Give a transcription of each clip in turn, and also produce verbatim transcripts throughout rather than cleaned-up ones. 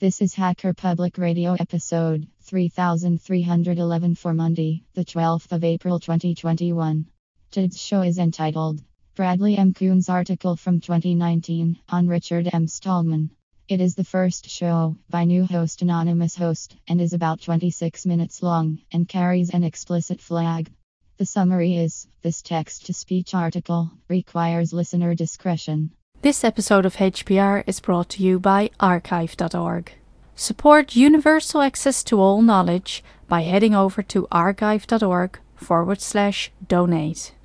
This is Hacker Public Radio episode three thousand three hundred eleven for Monday, the twelfth of April twenty twenty-one. Today's show is entitled Bradley M. Coon's article from twenty nineteen on Richard M. Stallman. It is the first show by new host Anonymous Host and is about twenty-six minutes long and carries an explicit flag. The summary is, this text-to-speech article requires listener discretion. This episode of H P R is brought to you by archive dot org. Support universal access to all knowledge by heading over to archive dot org forward slash donate.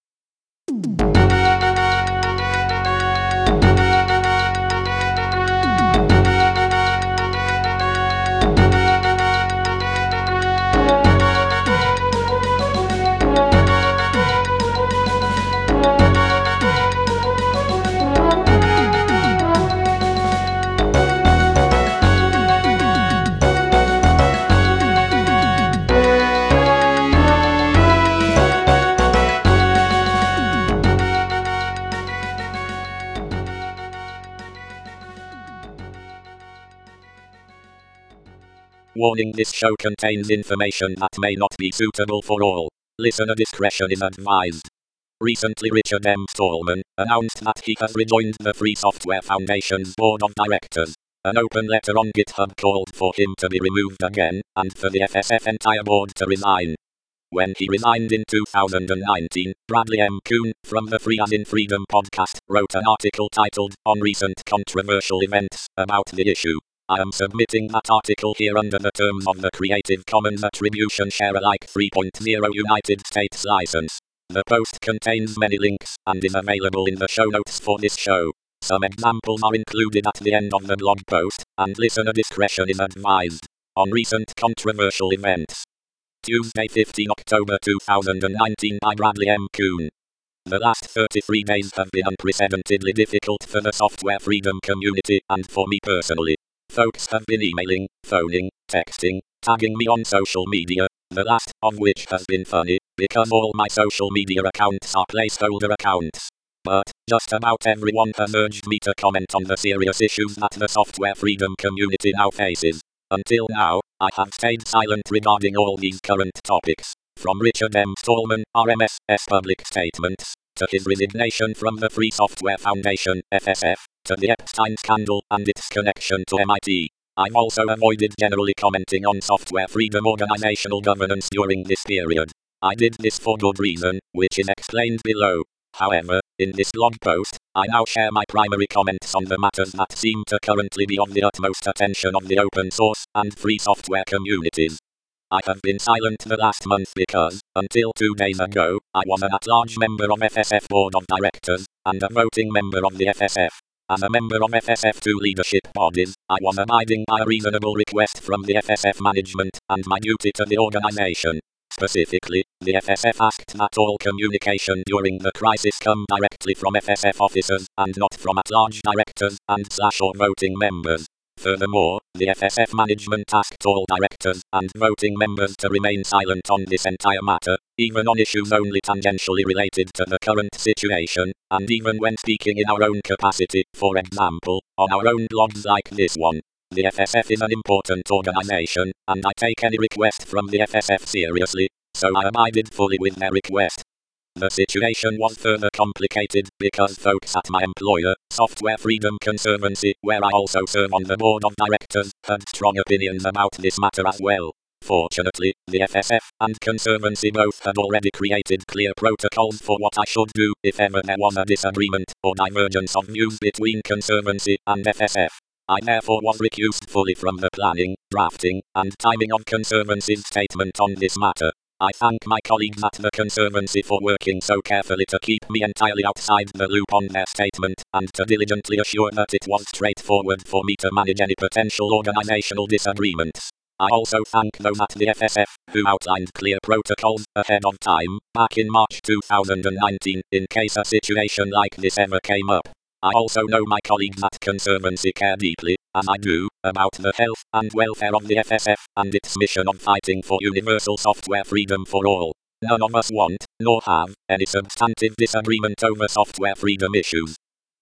Warning: this show contains information that may not be suitable for all. Listener discretion is advised. Recently, Richard M. Stallman announced that he has rejoined the Free Software Foundation's board of directors. An open letter on GitHub called for him to be removed again, and for the F S F entire board to resign. When he resigned in two thousand nineteen, Bradley M. Coon, from the Free as in Freedom podcast, wrote an article titled, On Recent Controversial Events, about the issue. I am submitting that article here under the terms of the Creative Commons Attribution Share Alike three point oh United States license. The post contains many links, and is available in the show notes for this show. Some examples are included at the end of the blog post, and listener discretion is advised. On recent controversial events. Tuesday, fifteenth of October two thousand nineteen by Bradley M. Coon. The last thirty-three days have been unprecedentedly difficult for the software freedom community, and for me personally. Folks have been emailing, phoning, texting, tagging me on social media, the last of which has been funny, because all my social media accounts are placeholder accounts. But, just about everyone has urged me to comment on the serious issues that the software freedom community now faces. Until now, I have stayed silent regarding all these current topics. From Richard M. Stallman, R M S, public statements, to his resignation from the Free Software Foundation, F S F, to the Epstein scandal and its connection to M I T. I've also avoided generally commenting on software freedom organizational governance during this period. I did this for good reason, which is explained below. However, in this blog post, I now share my primary comments on the matters that seem to currently be of the utmost attention of the open source and free software communities. I have been silent the last month because, until two days ago, I was an at-large member of F S F Board of Directors, and a voting member of the F S F. As a member of F S F two leadership bodies, I was abiding by a reasonable request from the F S F management, and my duty to the organization. Specifically, the F S F asked that all communication during the crisis come directly from F S F officers, and not from at-large directors, and slash or voting members. Furthermore, the F S F management asked all directors and voting members to remain silent on this entire matter, even on issues only tangentially related to the current situation, and even when speaking in our own capacity, for example, on our own blogs like this one. The F S F is an important organization, and I take any request from the F S F seriously, so I abided fully with their request. The situation was further complicated because folks at my employer, Software Freedom Conservancy, where I also serve on the board of directors, had strong opinions about this matter as well. Fortunately, the F S F and Conservancy both had already created clear protocols for what I should do if ever there was a disagreement or divergence of views between Conservancy and F S F. I therefore was recused fully from the planning, drafting, and timing of Conservancy's statement on this matter. I thank my colleagues at the Conservancy for working so carefully to keep me entirely outside the loop on their statement, and to diligently assure that it was straightforward for me to manage any potential organizational disagreements. I also thank those at the F S F, who outlined clear protocols ahead of time, back in March two thousand nineteen, in case a situation like this ever came up. I also know my colleagues at Conservancy care deeply, as I do, about the health and welfare of the F S F and its mission of fighting for universal software freedom for all. None of us want, nor have, any substantive disagreement over software freedom issues.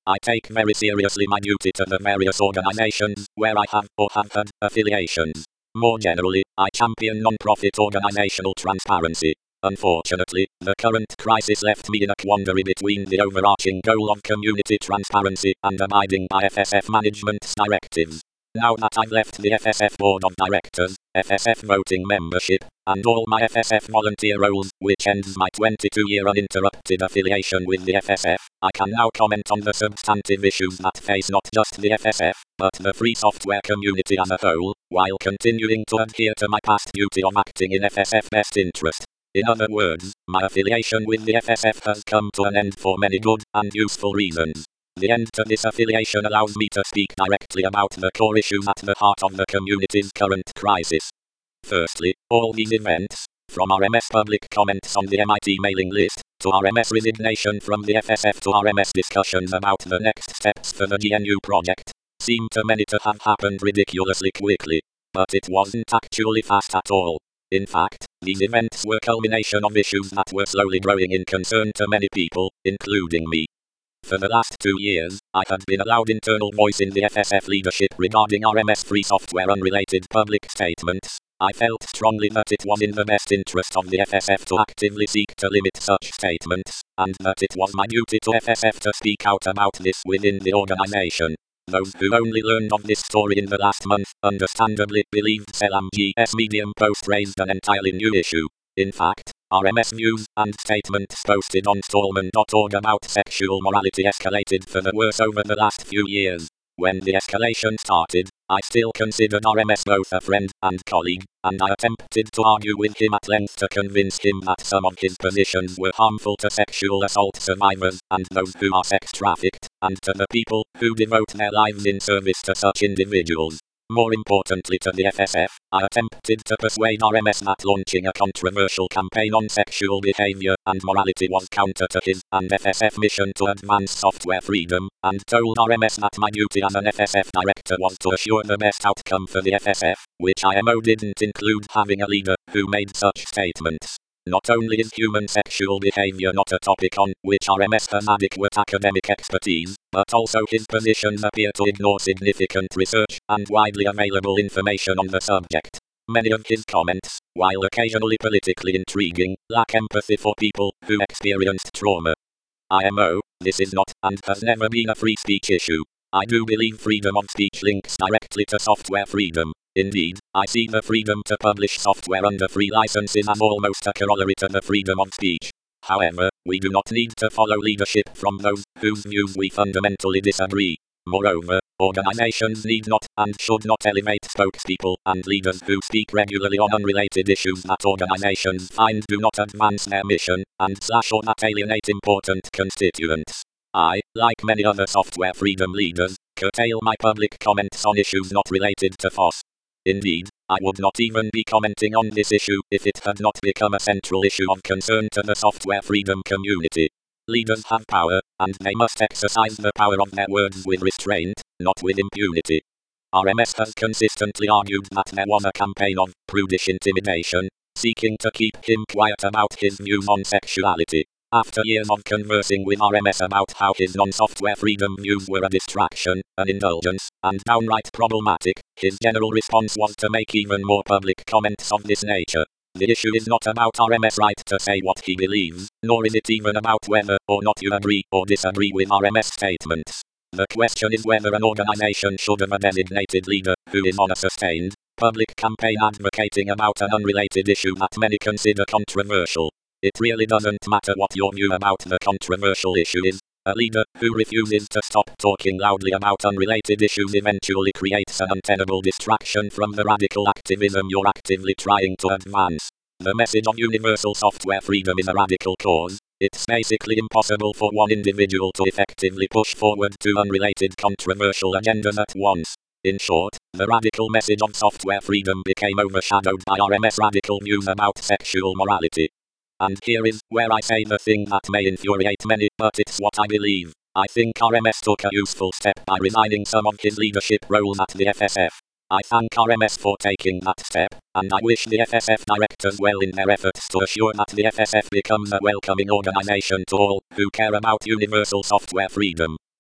I take very seriously my duty to the various organizations where I have or have had affiliations. More generally, I champion non-profit organizational transparency. Unfortunately, the current crisis left me in a quandary between the overarching goal of community transparency and abiding by F S F management's directives. Now that I've left the F S F Board of Directors, F S F voting membership, and all my F S F volunteer roles, which ends my twenty-two-year uninterrupted affiliation with the F S F, I can now comment on the substantive issues that face not just the F S F, but the free software community as a whole, while continuing to adhere to my past duty of acting in F S F best interest. In other words, my affiliation with the F S F has come to an end for many good and useful reasons. The end to this affiliation allows me to speak directly about the core issues at the heart of the community's current crisis. Firstly, all these events, from R M S public comments on the M I T mailing list, to R M S resignation from the F S F to R M S discussions about the next steps for the G N U project, seem to many to have happened ridiculously quickly. But it wasn't actually fast at all. In fact, these events were culmination of issues that were slowly growing in concern to many people, including me. For the last two years, I had been a loud internal voice in the F S F leadership regarding R M S free software unrelated public statements. I felt strongly that it was in the best interest of the F S F to actively seek to limit such statements, and that it was my duty to F S F to speak out about this within the organization. Those who only learned of this story in the last month, understandably believed Selam's Medium post raised an entirely new issue. In fact, R M S news and statements posted on Stallman dot org about sexual morality escalated for the worse over the last few years. When the escalation started, I still considered R M S both a friend and colleague, and I attempted to argue with him at length to convince him that some of his positions were harmful to sexual assault survivors and those who are sex trafficked, and to the people who devote their lives in service to such individuals. More importantly to the F S F, I attempted to persuade R M S that launching a controversial campaign on sexual behavior and morality was counter to his and F S F mission to advance software freedom, and told R M S that my duty as an F S F director was to assure the best outcome for the F S F, which I M O didn't include having a leader who made such statements. Not only is human sexual behavior not a topic on which R M S has adequate academic expertise, but also his positions appear to ignore significant research and widely available information on the subject. Many of his comments, while occasionally politically intriguing, lack empathy for people who experienced trauma. I M O, this is not, and has never been a free speech issue. I do believe freedom of speech links directly to software freedom. Indeed, I see the freedom to publish software under free licenses as almost a corollary to the freedom of speech. However, we do not need to follow leadership from those whose views we fundamentally disagree. Moreover, organizations need not and should not elevate spokespeople and leaders who speak regularly on unrelated issues that organizations find do not advance their mission, and slash or that alienate important constituents. I, like many other software freedom leaders, curtail my public comments on issues not related to F O S. Indeed, I would not even be commenting on this issue if it had not become a central issue of concern to the software freedom community. Leaders have power, and they must exercise the power of their words with restraint, not with impunity. R M S has consistently argued that there was a campaign of prudish intimidation, seeking to keep him quiet about his views on sexuality. After years of conversing with R M S about how his non-software freedom views were a distraction, an indulgence, and downright problematic, his general response was to make even more public comments of this nature. The issue is not about R M S right to say what he believes, nor is it even about whether or not you agree or disagree with R M S statements. The question is whether an organization should have a designated leader who is on a sustained, public campaign advocating about an unrelated issue that many consider controversial. It really doesn't matter what your view about the controversial issue is. A leader who refuses to stop talking loudly about unrelated issues eventually creates an untenable distraction from the radical activism you're actively trying to advance. The message of universal software freedom is a radical cause. It's basically impossible for one individual to effectively push forward two unrelated controversial agendas at once. In short, the radical message of software freedom became overshadowed by R M S radical views about sexual morality. And here is where I say the thing that may infuriate many, but it's what I believe. I think R M S took a useful step by resigning some of his leadership roles at the F S F. I thank R M S for taking that step, and I wish the F S F directors well in their efforts to assure that the F S F becomes a welcoming organization to all who care about universal software freedom.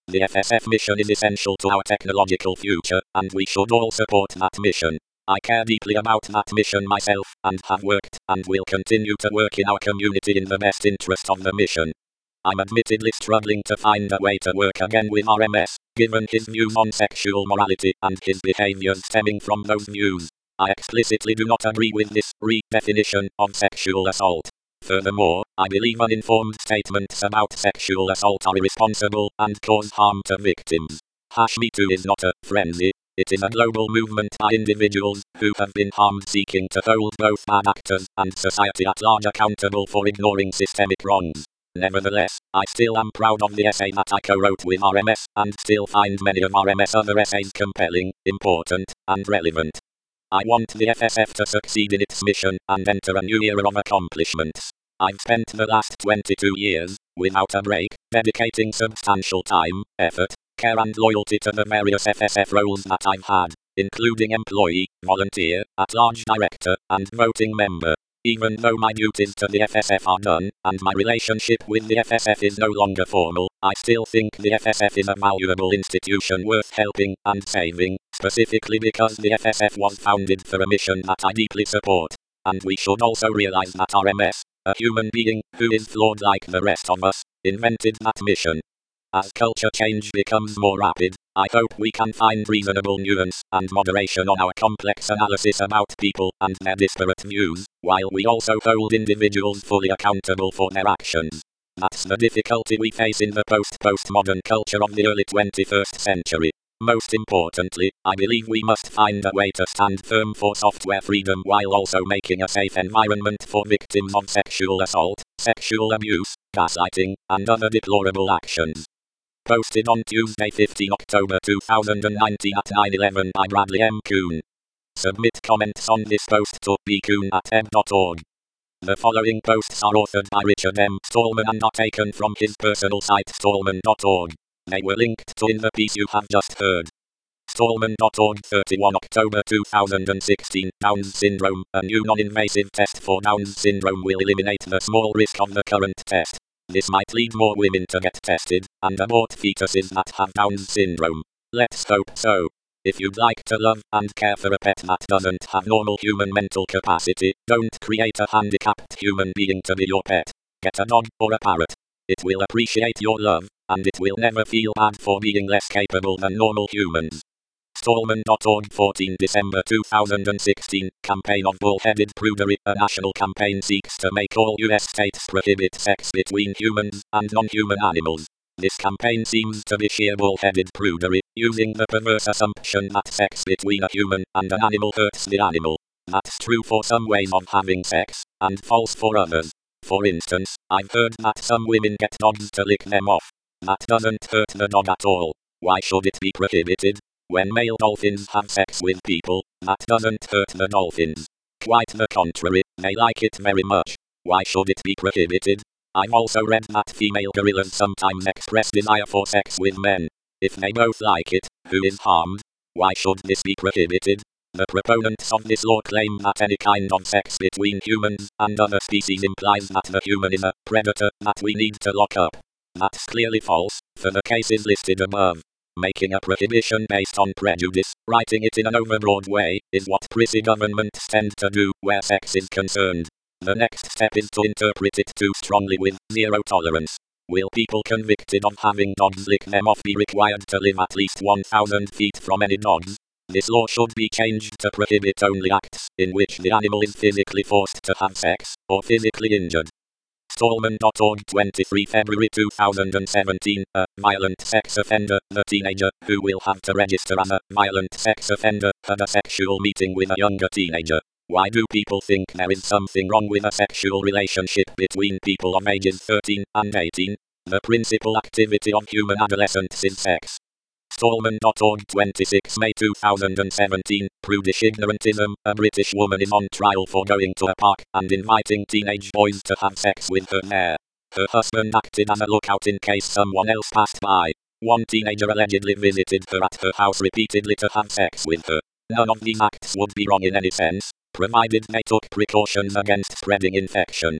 The F S F mission is essential to our technological future, and we should all support that mission. I care deeply about that mission myself, and have worked, and will continue to work in our community in the best interest of the mission. I'm admittedly struggling to find a way to work again with R M S, given his views on sexual morality and his behaviors stemming from those views. I explicitly do not agree with this redefinition of sexual assault. Furthermore, I believe uninformed statements about sexual assault are irresponsible and cause harm to victims. Hash Me Too is not a frenzy. It is a global movement by individuals who have been harmed seeking to hold both bad actors and society at large accountable for ignoring systemic wrongs. Nevertheless, I still am proud of the essay that I co-wrote with R M S, and still find many of R M S other essays compelling, important, and relevant. I want the F S F to succeed in its mission and enter a new era of accomplishments. I've spent the last twenty-two years, without a break, dedicating substantial time, effort, care and loyalty to the various F S F roles that I've had, including employee, volunteer, at-large director, and voting member. Even though my duties to the F S F are done, and my relationship with the F S F is no longer formal, I still think the F S F is a valuable institution worth helping and saving, specifically because the F S F was founded for a mission that I deeply support. And we should also realize that R M S, a human being who is flawed like the rest of us, invented that mission. As culture change becomes more rapid, I hope we can find reasonable nuance and moderation on our complex analysis about people and their disparate views, while we also hold individuals fully accountable for their actions. That's the difficulty we face in the post-postmodern culture of the early twenty-first century. Most importantly, I believe we must find a way to stand firm for software freedom while also making a safe environment for victims of sexual assault, sexual abuse, gaslighting, and other deplorable actions. Posted on Tuesday fifteenth October two thousand nineteen at nine eleven by Bradley M. Kuhn. Submit comments on this post to b kuhn at eb dot org. The following posts are authored by Richard M. Stallman and are taken from his personal site stallman dot org. They were linked to in the piece you have just heard. stallman dot org, thirty-first October two thousand sixteen. Down's syndrome. A new non-invasive test for Down's syndrome will eliminate the small risk of the current test. This might lead more women to get tested and abort fetuses that have Down's syndrome. Let's hope so. If you'd like to love and care for a pet that doesn't have normal human mental capacity, don't create a handicapped human being to be your pet. Get a dog or a parrot. It will appreciate your love, and it will never feel bad for being less capable than normal humans. stallman dot org, fourteenth December two thousand sixteen. Campaign of Bullheaded Prudery. A national campaign seeks to make all U S states prohibit sex between humans and non-human animals. This campaign seems to be sheer bullheaded prudery, using the perverse assumption that sex between a human and an animal hurts the animal. That's true for some ways of having sex, and false for others. For instance, I've heard that some women get dogs to lick them off. That doesn't hurt the dog at all. Why should it be prohibited? When male dolphins have sex with people, that doesn't hurt the dolphins. Quite the contrary, they like it very much. Why should it be prohibited? I've also read that female gorillas sometimes express desire for sex with men. If they both like it, who is harmed? Why should this be prohibited? The proponents of this law claim that any kind of sex between humans and other species implies that the human is a predator that we need to lock up. That's clearly false, for the cases listed above. Making a prohibition based on prejudice, writing it in an overbroad way, is what prissy governments tend to do where sex is concerned. The next step is to interpret it too strongly with zero tolerance. Will people convicted of having dogs lick them off be required to live at least one thousand feet from any dogs? This law should be changed to prohibit only acts in which the animal is physically forced to have sex, or physically injured. stallman dot org, twenty-third February two thousand seventeen. A violent sex offender, the teenager who will have to register as a violent sex offender, had a sexual meeting with a younger teenager. Why do people think there is something wrong with a sexual relationship between people of ages thirteen and eighteen? The principal activity of human adolescents is sex. stallman dot org, twenty-sixth May two thousand seventeen. Prudish ignorantism. A British woman is on trial for going to a park and inviting teenage boys to have sex with her there. Her husband acted as a lookout in case someone else passed by. One teenager allegedly visited her at her house repeatedly to have sex with her. None of these acts would be wrong in any sense, provided they took precautions against spreading infections.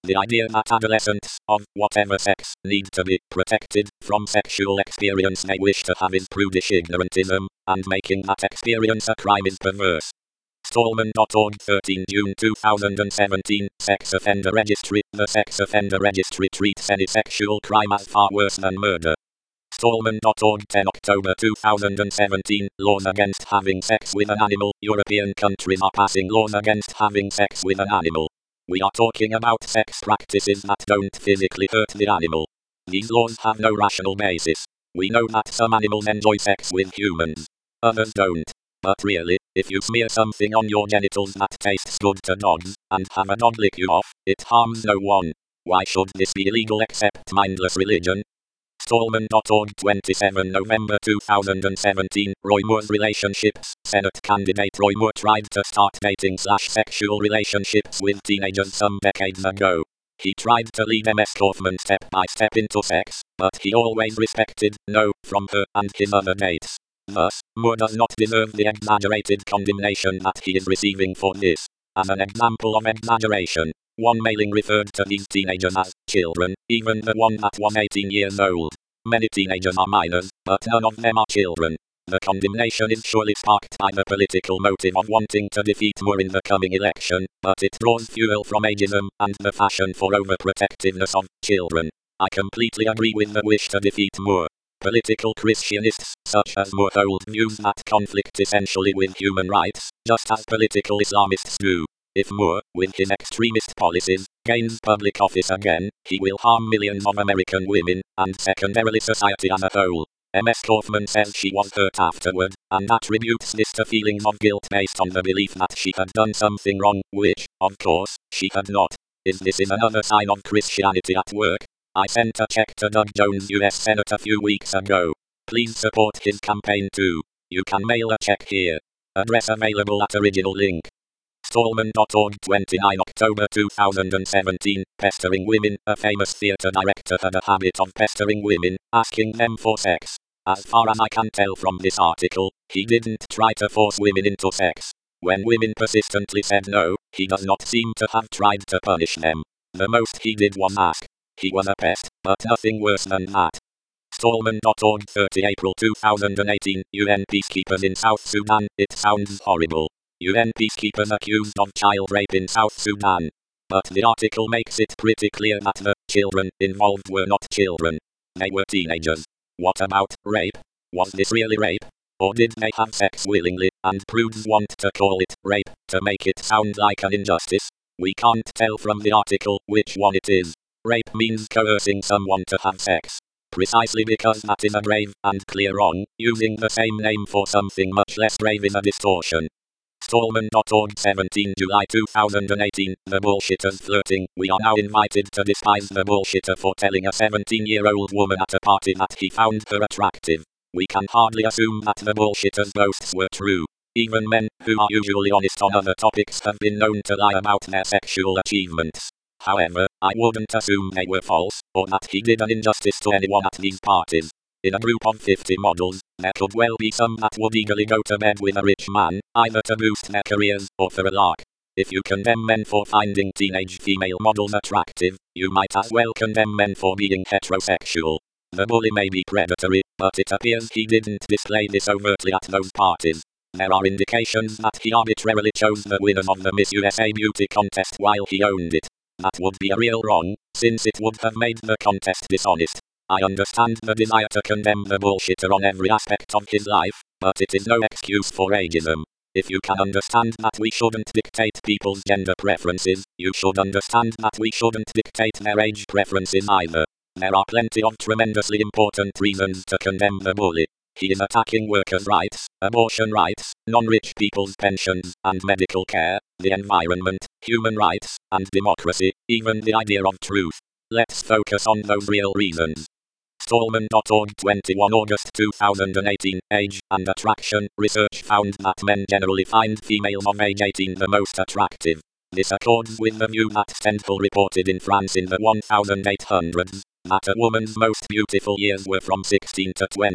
The idea that adolescents, of whatever sex, need to be protected from sexual experience they wish to have is prudish ignorantism, and making that experience a crime is perverse. Stallman dot org, thirteenth June two thousand seventeen, Sex Offender Registry. The Sex Offender Registry treats any sexual crime as far worse than murder. Stallman dot org, tenth October two thousand seventeen, Laws against having sex with an animal. European countries are passing laws against having sex with an animal. We are talking about sex practices that don't physically hurt the animal. These laws have no rational basis. We know that some animals enjoy sex with humans. Others don't. But really, if you smear something on your genitals that tastes good to dogs, and have a dog lick you off, it harms no one. Why should this be illegal except mindless religion? Stallman dot org, twenty-seventh November two thousand seventeen, Roy Moore's relationships. Senate candidate Roy Moore tried to start dating slash sexual relationships with teenagers some decades ago. He tried to lead M S Kaufman step by step into sex, but he always respected no from her and his other dates. Thus, Moore does not deserve the exaggerated condemnation that he is receiving for this. As an example of exaggeration, one mailing referred to these teenagers as children, even the one that was eighteen years old. Many teenagers are minors, but none of them are children. The condemnation is surely sparked by the political motive of wanting to defeat Moore in the coming election, but it draws fuel from ageism and the fashion for overprotectiveness of children. I completely agree with the wish to defeat Moore. Political Christianists, such as Moore, hold views that conflict essentially with human rights, just as political Islamists do. If Moore, with his extremist policies, gains public office again, he will harm millions of American women, and secondarily society as a whole. M S Kaufman says she was hurt afterward, and attributes this to feelings of guilt based on the belief that she had done something wrong, which, of course, she had not. Is this is another sign of Christianity at work? I sent a check to Doug Jones, U S Senate, a few weeks ago. Please support his campaign too. You can mail a check here. Address available at original link. Stallman dot org, twenty-ninth October two thousand seventeen, Pestering Women. A famous theatre director had a habit of pestering women, asking them for sex. As far as I can tell from this article, he didn't try to force women into sex. When women persistently said no, he does not seem to have tried to punish them. The most he did was ask. He was a pest, but nothing worse than that. Stallman dot org, thirtieth April two thousand eighteen, U N peacekeepers in South Sudan. It sounds horrible. U N peacekeepers accused of child rape in South Sudan. But the article makes it pretty clear that the children involved were not children. They were teenagers. What about rape? Was this really rape? Or did they have sex willingly, and prudes want to call it rape, to make it sound like an injustice? We can't tell from the article which one it is. Rape means coercing someone to have sex. Precisely because that is a grave and clear wrong, using the same name for something much less grave is a distortion. Stallman dot org, seventeenth July two thousand eighteen, The Bullshitters Flirting. We are now invited to despise the bullshitter for telling a seventeen-year-old woman at a party that he found her attractive. We can hardly assume that the bullshitter's boasts were true. Even men, who are usually honest on other topics, have been known to lie about their sexual achievements. However, I wouldn't assume they were false, or that he did an injustice to anyone at these parties. In a group of fifty models, there could well be some that would eagerly go to bed with a rich man, either to boost their careers, or for a lark. If you condemn men for finding teenage female models attractive, you might as well condemn men for being heterosexual. The bully may be predatory, but it appears he didn't display this overtly at those parties. There are indications that he arbitrarily chose the winners of the Miss U S A beauty contest while he owned it. That would be a real wrong, since it would have made the contest dishonest. I understand the desire to condemn the bullshitter on every aspect of his life, but it is no excuse for ageism. If you can understand that we shouldn't dictate people's gender preferences, you should understand that we shouldn't dictate their age preferences either. There are plenty of tremendously important reasons to condemn the bully. He is attacking workers' rights, abortion rights, non-rich people's pensions, and medical care, the environment, human rights, and democracy, even the idea of truth. Let's focus on those real reasons. Stallman dot org, twenty-first August two thousand eighteen, Age and Attraction. Research found that men generally find females of age eighteen the most attractive. This accords with the view that Stendhal reported in France in the eighteen hundreds, that a woman's most beautiful years were from sixteen to twenty.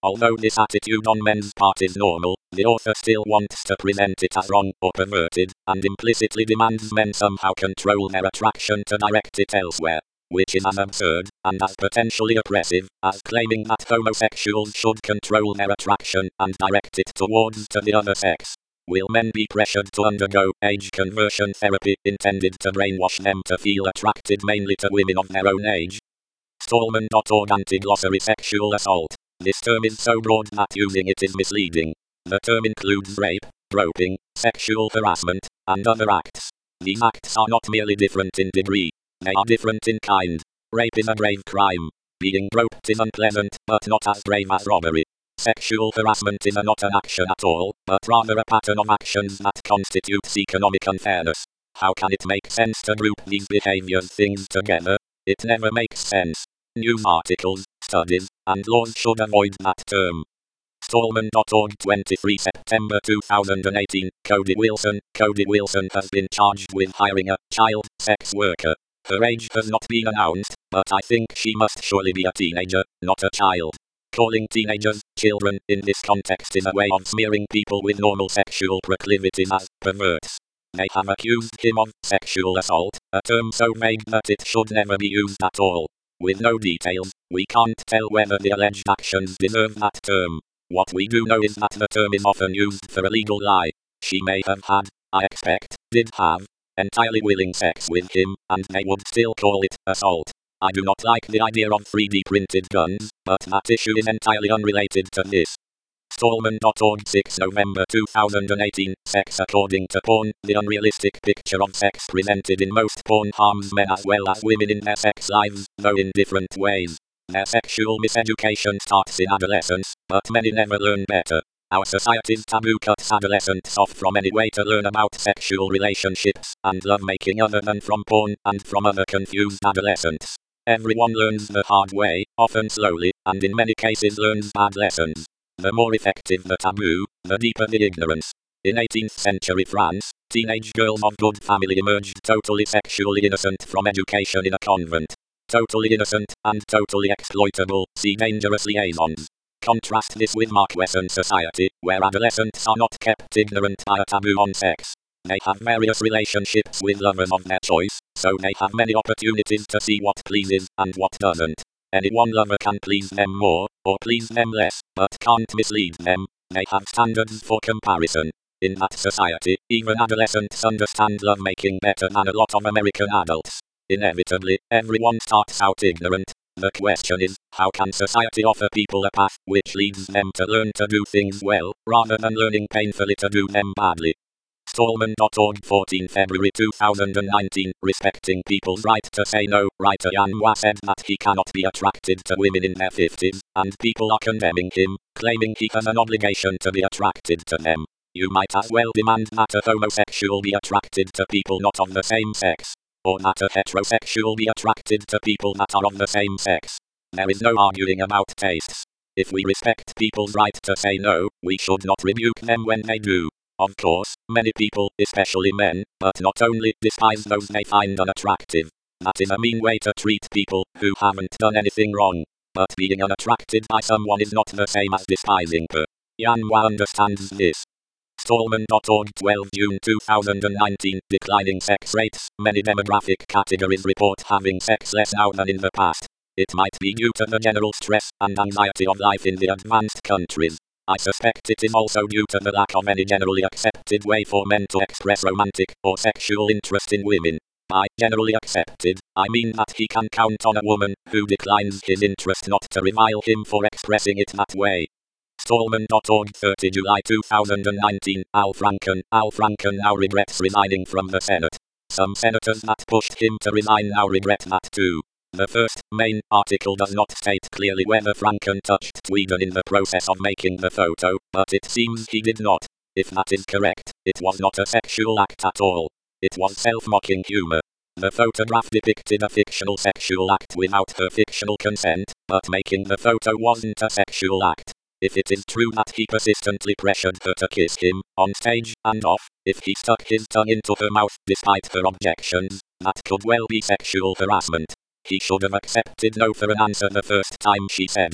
Although this attitude on men's part is normal, the author still wants to present it as wrong or perverted, and implicitly demands men somehow control their attraction to direct it elsewhere, which is as absurd, and as potentially oppressive, as claiming that homosexuals should control their attraction and direct it towards to the other sex. Will men be pressured to undergo age conversion therapy intended to brainwash them to feel attracted mainly to women of their own age? Stallman dot org Anti-Glossary Sexual Assault. This term is so broad that using it is misleading. The term includes rape, groping, sexual harassment, and other acts. These acts are not merely different in degree, they are different in kind. Rape is a grave crime. Being groped is unpleasant, but not as grave as robbery. Sexual harassment is not an action at all, but rather a pattern of actions that constitutes economic unfairness. How can it make sense to group these behaviors things together? It never makes sense. News articles, studies, and laws should avoid that term. Stallman dot org twenty-three September two thousand eighteen, Cody Wilson. Cody Wilson has been charged with hiring a child sex worker. Her age has not been announced, but I think she must surely be a teenager, not a child. Calling teenagers children in this context is a way of smearing people with normal sexual proclivities as perverts. They have accused him of sexual assault, a term so vague that it should never be used at all. With no details, we can't tell whether the alleged actions deserve that term. What we do know is that the term is often used for a legal lie. She may have had, I expect, did have, entirely willing sex with him, and they would still call it assault. I do not like the idea of three D printed guns, but that issue is entirely unrelated to this. Stallman dot org six November two thousand eighteen, Sex according to porn. The unrealistic picture of sex presented in most porn harms men as well as women in their sex lives, though in different ways. Their sexual miseducation starts in adolescence, but many never learn better. Our society's taboo cuts adolescents off from any way to learn about sexual relationships and lovemaking other than from porn and from other confused adolescents. Everyone learns the hard way, often slowly, and in many cases learns bad lessons. The more effective the taboo, the deeper the ignorance. In eighteenth century France, teenage girls of good family emerged totally sexually innocent from education in a convent. Totally innocent, and totally exploitable, see Dangerous Liaisons. Contrast this with Marquesan society, where adolescents are not kept ignorant by a taboo on sex. They have various relationships with lovers of their choice, so they have many opportunities to see what pleases and what doesn't. Any one lover can please them more, or please them less, but can't mislead them. They have standards for comparison. In that society, even adolescents understand lovemaking better than a lot of American adults. Inevitably, everyone starts out ignorant. The question is, how can society offer people a path which leads them to learn to do things well, rather than learning painfully to do them badly? Stallman dot org fourteen February two thousand nineteen, respecting people's right to say no, writer Yan Hua said that he cannot be attracted to women in their fifties, and people are condemning him, claiming he has an obligation to be attracted to them. You might as well demand that a homosexual be attracted to people not of the same sex, or that a heterosexual be attracted to people that are of the same sex. There is no arguing about tastes. If we respect people's right to say no, we should not rebuke them when they do. Of course, many people, especially men, but not only, despise those they find unattractive. That is a mean way to treat people who haven't done anything wrong. But being unattracted by someone is not the same as despising her. Yan Hua understands this. Stallman dot org twelve June two thousand nineteen, declining sex rates. Many demographic categories report having sex less now than in the past. It might be due to the general stress and anxiety of life in the advanced countries. I suspect it is also due to the lack of any generally accepted way for men to express romantic or sexual interest in women. By generally accepted, I mean that he can count on a woman who declines his interest not to revile him for expressing it that way. Stallman dot org thirty July two thousand nineteen, Al Franken. Al Franken now regrets resigning from the Senate. Some senators that pushed him to resign now regret that too. The first, main, article does not state clearly whether Franken touched Tweeden in the process of making the photo, but it seems he did not. If that is correct, it was not a sexual act at all. It was self-mocking humor. The photograph depicted a fictional sexual act without her fictional consent, but making the photo wasn't a sexual act. If it is true that he persistently pressured her to kiss him, on stage and off, if he stuck his tongue into her mouth despite her objections, that could well be sexual harassment. He should have accepted no for an answer the first time she said it.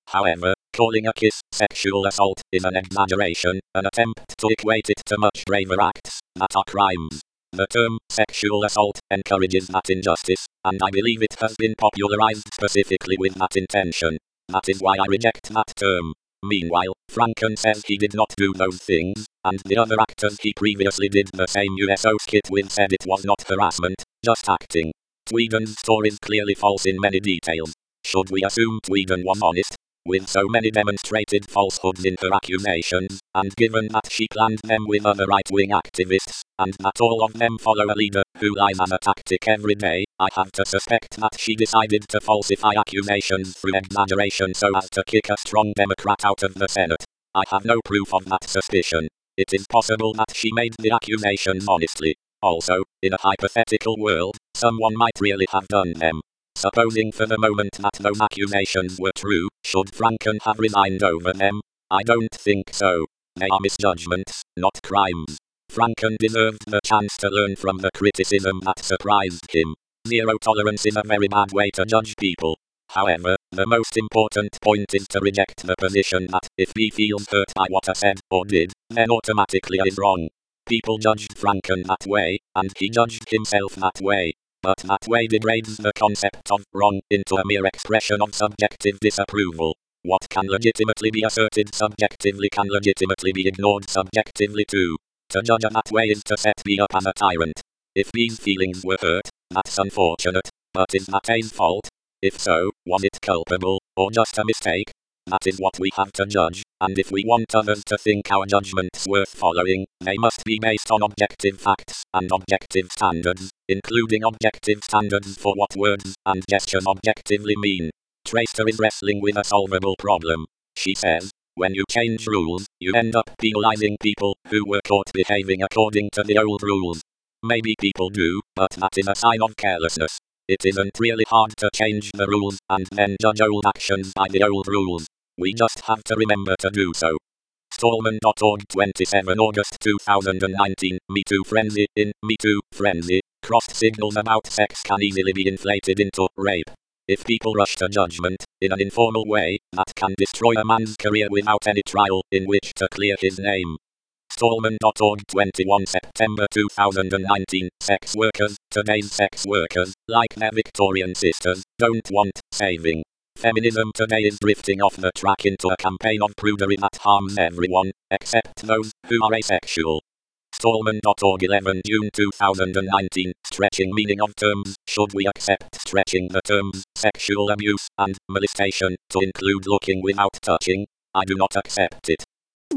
However, calling a kiss sexual assault is an exaggeration, an attempt to equate it to much braver acts that are crimes. The term sexual assault encourages that injustice, and I believe it has been popularized specifically with that intention. That is why I reject that term. Meanwhile, Franken says he did not do those things, and the other actors he previously did the same U S O skit with said it was not harassment, just acting. Tweeden's story is clearly false in many details. Should we assume Tweeden was honest? With so many demonstrated falsehoods in her accusations, and given that she planned them with other right-wing activists, and that all of them follow a leader who lies as a tactic every day, I have to suspect that she decided to falsify accusations through exaggeration so as to kick a strong Democrat out of the Senate. I have no proof of that suspicion. It is possible that she made the accusations honestly. Also, in a hypothetical world, someone might really have done them. Supposing for the moment that those accusations were true, should Franken have resigned over them? I don't think so. They are misjudgments, not crimes. Franken deserved the chance to learn from the criticism that surprised him. Zero tolerance is a very bad way to judge people. However, the most important point is to reject the position that if he feels hurt by what I said or did, then automatically is wrong. People judged Franken that way, and he judged himself that way. But that way degrades the concept of wrong into a mere expression of subjective disapproval. What can legitimately be asserted subjectively can legitimately be ignored subjectively too. To judge that way is to set B up as a tyrant. If B's feelings were hurt, that's unfortunate, but is that A's fault? If so, was it culpable, or just a mistake? That is what we have to judge, and if we want others to think our judgments worth following, they must be based on objective facts and objective standards, including objective standards for what words and gestures objectively mean. Tracer is wrestling with a solvable problem. She says, when you change rules, you end up penalizing people who were caught behaving according to the old rules. Maybe people do, but that is a sign of carelessness. It isn't really hard to change the rules and then judge old actions by the old rules. We just have to remember to do so. Stallman dot org twenty-seven August two thousand nineteen, Me Too Frenzy. In Me Too Frenzy, crossed signals about sex can easily be inflated into rape. If people rush to judgment, in an informal way, that can destroy a man's career without any trial in which to clear his name. Stallman dot org twenty-one September two thousand nineteen, Sex workers, today's sex workers, like their Victorian sisters, don't want saving. Feminism today is drifting off the track into a campaign of prudery that harms everyone, except those who are asexual. Stallman dot org eleven June two thousand nineteen, Stretching meaning of terms. Should we accept stretching the terms sexual abuse and molestation to include looking without touching? I do not accept it.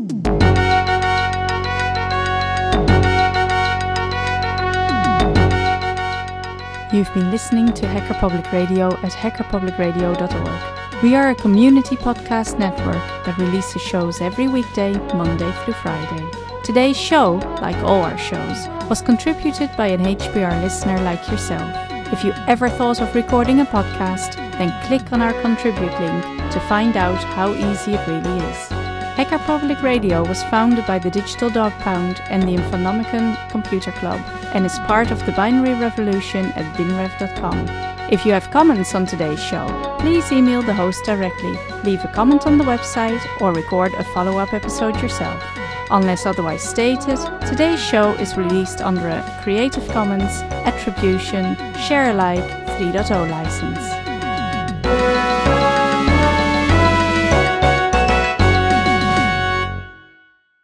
You've been listening to Hacker Public Radio at hacker public radio dot org. We are a community podcast network that releases shows every weekday, Monday through Friday. Today's show, like all our shows, was contributed by an H P R listener like yourself. If you ever thought of recording a podcast, then click on our contribute link to find out how easy it really is. Hacker Public Radio was founded by the Digital Dog Pound and the Infonomicon Computer Club and is part of the binary revolution at binrev dot com. If you have comments on today's show, please email the host directly, leave a comment on the website, or record a follow-up episode yourself. Unless otherwise stated, today's show is released under a Creative Commons Attribution Share Alike three point oh license.